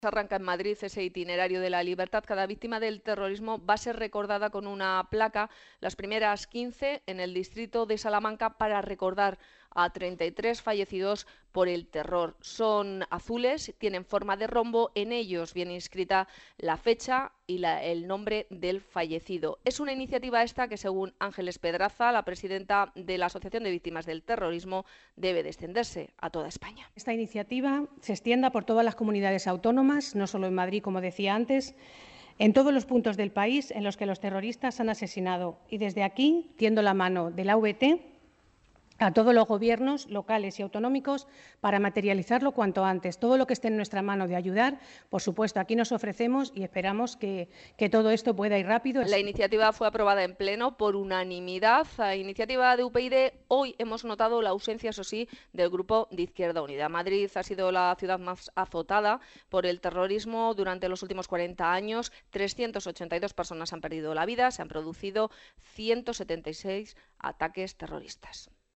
Arranca en Madrid ese itinerario de la libertad. Cada víctima del terrorismo va a ser recordada con una placa, las primeras 15 en el distrito de Salamanca, para recordar a 33 fallecidos por el terror. Son azules, tienen forma de rombo, en ellos viene inscrita la fecha y el nombre del fallecido. Es una iniciativa esta que, según Ángeles Pedraza, la presidenta de la Asociación de Víctimas del Terrorismo, debe de extenderse a toda España. Esta iniciativa se extienda por todas las comunidades autónomas, no solo en Madrid, como decía antes, en todos los puntos del país en los que los terroristas han asesinado. Y desde aquí tiendo la mano de la AVT a todos los gobiernos locales y autonómicos para materializarlo cuanto antes. Todo lo que esté en nuestra mano de ayudar, por supuesto, aquí nos ofrecemos y esperamos que todo esto pueda ir rápido. La iniciativa fue aprobada en pleno por unanimidad. A iniciativa de UPyD, hoy hemos notado la ausencia, eso sí, del Grupo de Izquierda Unida. Madrid ha sido la ciudad más azotada por el terrorismo durante los últimos 40 años. 382 personas han perdido la vida, se han producido 176 ataques terroristas.